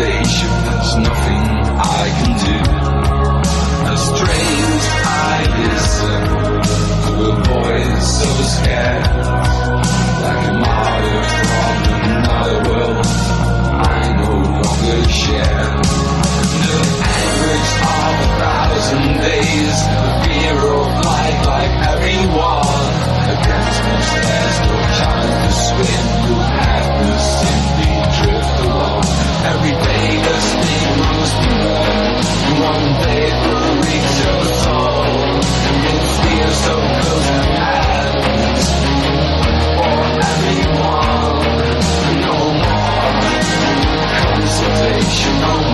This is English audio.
isolation, there's nothing I can do. As strange I listen to a voice so scared, like a martyr from another world I no longer share. The anguish of 1,000 days, the fear of life like everyone. Against which there's no chance to swim, you have to simply drift along. Every day the steam grows more, and one day it will reach your soul. And you'll feel so close at hand for everyone. No more consultation, no more